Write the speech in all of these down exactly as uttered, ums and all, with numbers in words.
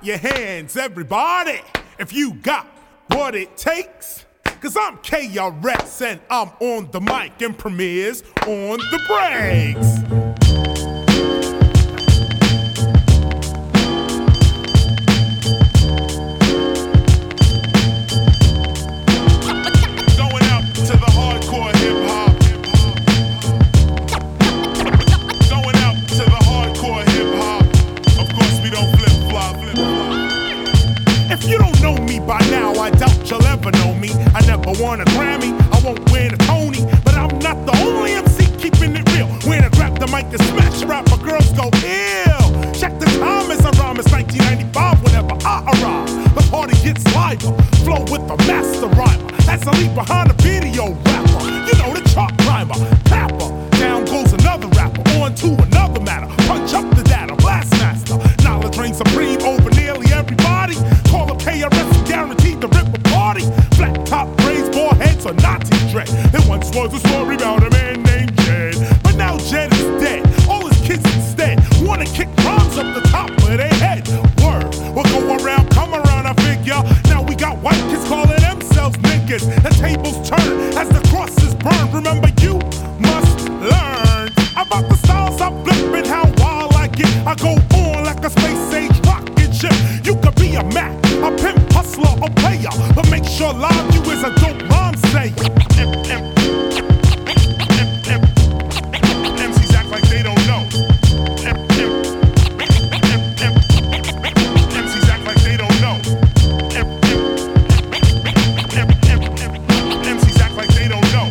your hands, everybody, if you got what it takes. Cause I'm K R S and I'm on the mic and Premier's on the breaks. By now, I doubt you'll ever know me. I never won a Grammy, I won't win a Tony, but I'm not the only M C keeping it real. When I grab the mic and smash rapper, girls go ill. Check the time as I rhyme, it's nineteen ninety-five whenever I arrive. The party gets liver, flow with the master rhymer. That's a leap behind a video rapper. You know the chart climber, tapper. Down goes another rapper, on to another matter. Punch up the data, blast master. Knowledge reigns supreme over nearly everybody. Call up K R S and guaranteed to rip a party. Flat top braids, bald heads, or Nazi dread. There once was a story about a man named Jed, but now Jed is dead. All his kids instead wanna kick rhymes up the top of their head. Word, we'll go around, come around, I figure. Now we got white kids calling themselves niggas. The tables turn as the crosses burn. Remember, you must learn about the styles I flip and how wild I get. I go on like a space age rocket ship. You could be a Mac, a pimp, hustler, or player, but make sure live you is a dope rhyme sayer. M Cs act like they don't know. M Cs act like they don't know. M Cs act like they don't know.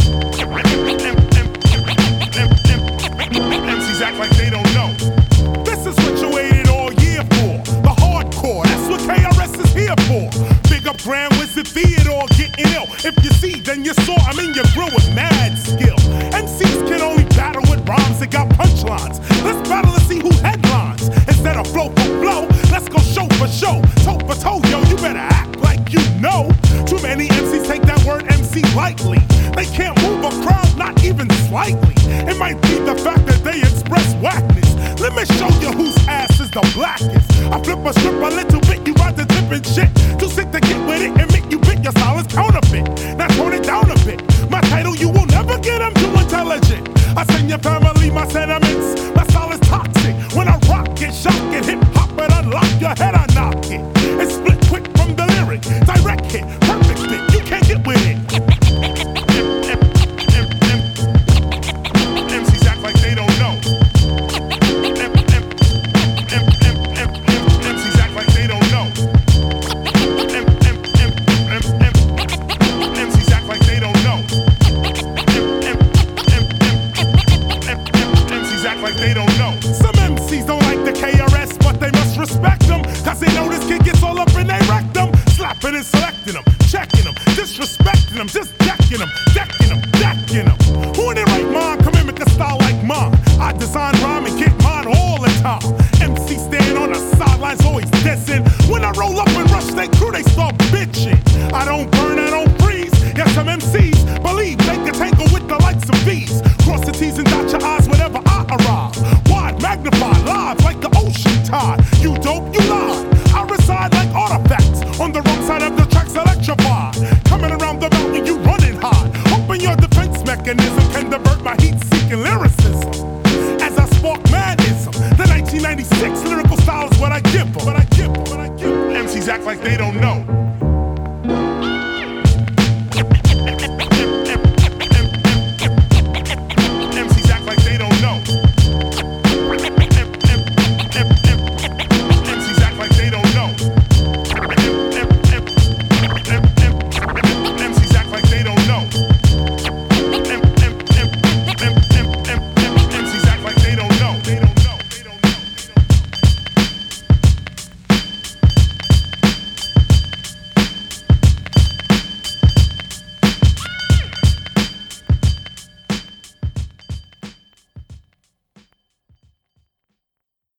M Cs act like they don't know. This is what you waited all year for. The hardcore, that's what K R S is here for. Big up Grand Wizard Theodore getting ill. If you see, then you saw. I mean, you grew with mad skill. M Cs can only battle with rhymes that got punchlines. Let's battle to see who headlines. Instead of flow for flow, let's go show for show. Toe for toe, yo, you better act like you know. Too many M Cs take that word M C lightly. They can't move a crowd, not even slightly. It might be the fact that they express whackness. Let me show you whose ass is the blackest. I flip a strip a little bit, you ride the different shit. Too sick to get with it and make you bit. Your style is counterfeit. Now tone it down a bit. My title, you will never get, I'm too intelligent. I send your family my sentiments. My style is toxic. When I rock it, shock it, hip hop and unlock your head, I knock it. It's split quick from the lyric. Direct hit, perfect fit, you can't get with it. M Cs act like they don't know. M Cs act like they don't know. M Cs act like they don't know. M Cs act like they don't know. Some M Cs don't like the K R S, but they must respect them. Cause they know this kid gets all up in they rectum. Slapping and selecting them, checking them, disrespecting them, just decking them, decking them, decking them. Who in their right mind come in with a style like mine? I design rhyme and get mine all the time. M C stand on the sidelines always dissing. When I roll up and rush they crew, they start bitching. I don't burn, I don't freeze. Yes, some M Cs believe they can tangle with the likes of these. Cross the T's and dot your I's whenever I arrive. Wide, magnified, live like the ocean tide. You dope, you lie. I reside like artifacts on the wrong side of the tracks, electrified. Coming around the mountain, you running high. Hoping your defense mechanism can divert my heat-seeking lyricism. As I spark madism, the nineteen ninety-six lyrical style is what I give 'em. What I give 'em. What I give 'em. M Cs act like they don't know.